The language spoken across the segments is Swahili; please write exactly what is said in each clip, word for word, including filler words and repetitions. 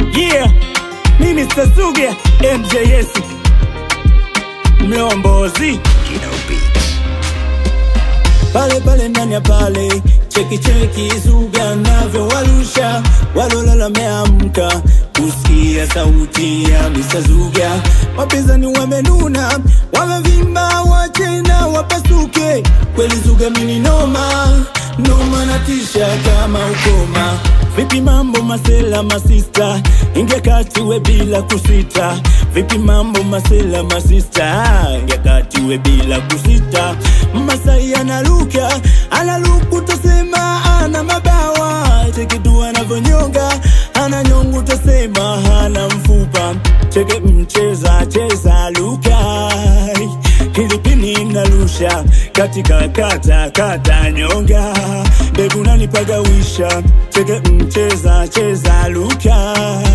Yeah, me Mister Zuge, M J S Mlombozi, you know beats. pale pale ndani ya pale, cheki cheki Zuga navyo walusha, walolala meamka kusikia sauti ya Mister Zuga. Wapinzani wamenuna, wamevimba wache na wapasuke, kweli Zuga mini noma, noma natisha kama ukoma. Vipi mambo masela masista, ingia kati we bila kusita. Vipi mambo masela masista, ingia kati we bila kusita. Masai analuka, analuku tosema ana mabawa. Cheki tu anavyonyonga, ananyongu tosema hana mfupa. Cheki mcheza cheza luka, Hilipini nalusha, katika kata kata nyonga. Bebu nanipagawisha, cheke mcheza cheza luka.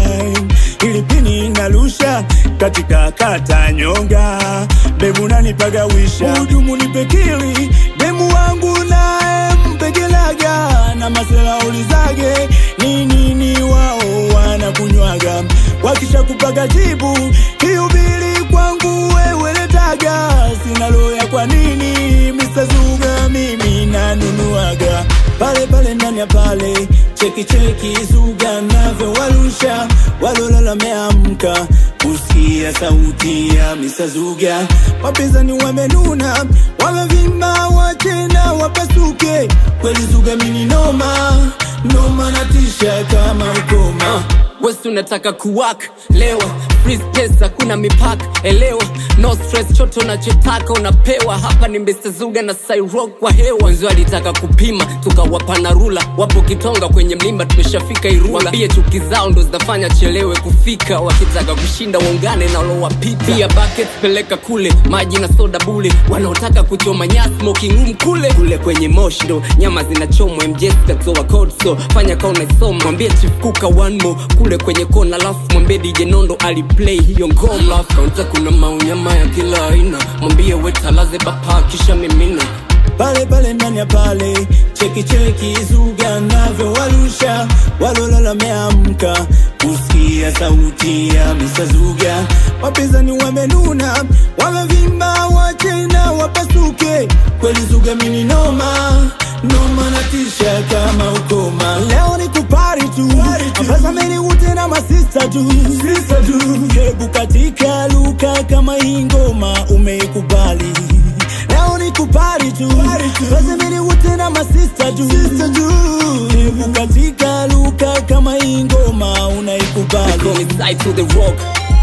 Hilipini nalusha, katika kata nyonga. Bebu nanipagawisha, ujumu nipekili, demu wangu nae mpekelaga. Na masela ulizage, nini ni wao wanakunywaga. Wakisha kupaga jibu, hiyo bili kwangu wewe letaga. Sina loya kwa nini, Mister Zuga mimi nanunuaga. Pale pale ndani ya pale, cheki cheki Zuga navyo walusha, walolala meamka kusikia sauti ya Mister Zuga. Wapinzani wamenuna, wamevimba wache na wapasuke, kweli Zuga mini noma, noma natisha kama ukoma. Wesu unataka kuwak, lewa, freeze pesa, kuna mipaka, elewa. No stress, choto unachotaka unapewa. Hapa ni Mister Zuga na Cyrock kwa hewa. Wanzo alitaka kupima, tukawapa na rula. Wapo Kitonga kwenye mlima, tumeshafika Irula. Wambie chuki zao ndo zinafanya chelewe kufika. Wakitaka kushinda waungane na ulo wapita. Pia bucket peleka kule, maji na soda bule. Wanaotaka kuchoma nyasi, smoking room kule. Kule kwenye moshi ndo, nyama zinachomwa. M J S katoa code so, fanya kauna isoma. Mwambie Chief Kuka one more, kule kwenye kona. Lafu mwambie D J Nondo aliplay hiyo ngoma. Kaunta kuna maunyama ya kila aina. Mwambie weta laze bapa kisha mimina. Pale pale ndani ya pale, cheki cheki Zuga navyo walusha, walolala meamka kusikia sauti ya Mister Zuga. Wapinzani wamenuna, wamevimba wache na wapasuke, kweli Zuga mini noma, noma natisha kama ukoma. Leo ni kupari tu, abaza meni ute na masista tu, sister tu. Hebu katika luka kama hii ngoma umeikubali. Leo ni kupari tu, abaza meni ute na masista tu, sister tu. Hebu katika luka kama hii ngoma unaikubali. Call me side to the rock.